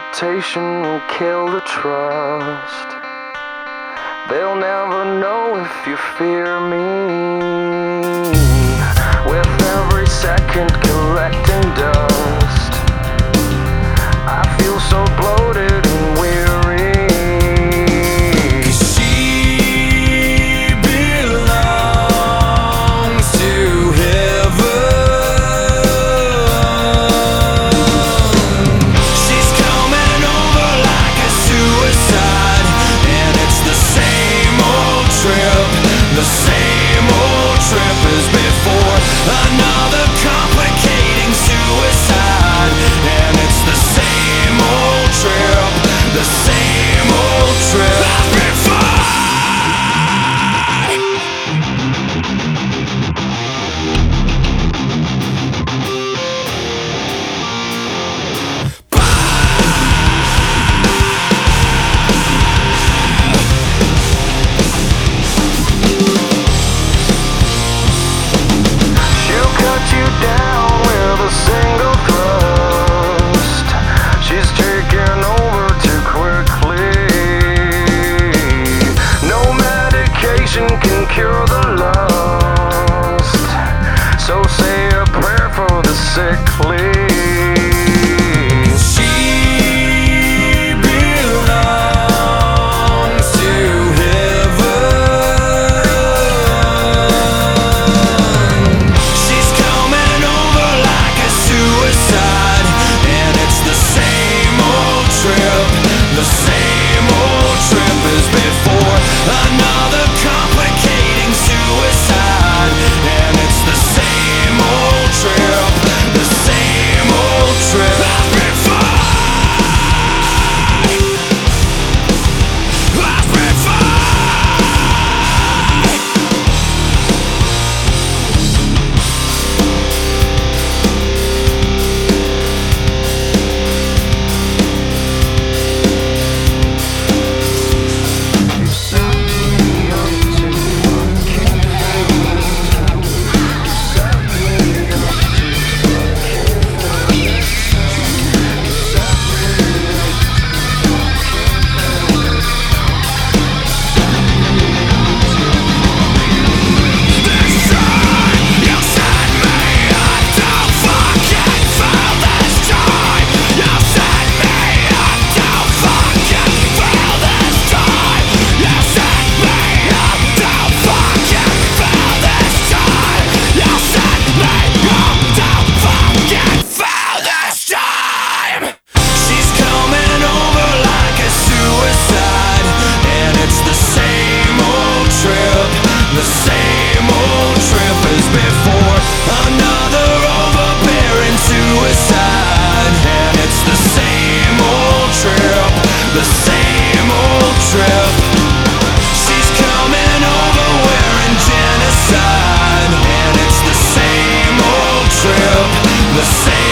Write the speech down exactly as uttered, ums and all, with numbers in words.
reputation will kill the trust. They'll never know if you fear me. With every second collecting dust, I feel so bloated and weary. 'Cause she belongs to heaven. She's coming over like a suicide, and it's the same old trip, the same old trip as before. Another complicating suicide, and it's the same old trip, the same old trip as before. She'll cut you down with a single thrust. She's taking over too quickly. No medication can cure the lust, so say a prayer for the sickly. She belongs to heaven. She's coming over like a suicide, and it's the same old trip, the same old trip as before. Another complicating suicide, and it's the same old trip, the same old trip as before. As before. She's coming over like a suicide, and it's the same old trip, the same old trip as before. Another overbearing suicide, and it's the same old trip, the same old trip. She's coming over wearing genocide, and it's the same old trip, the same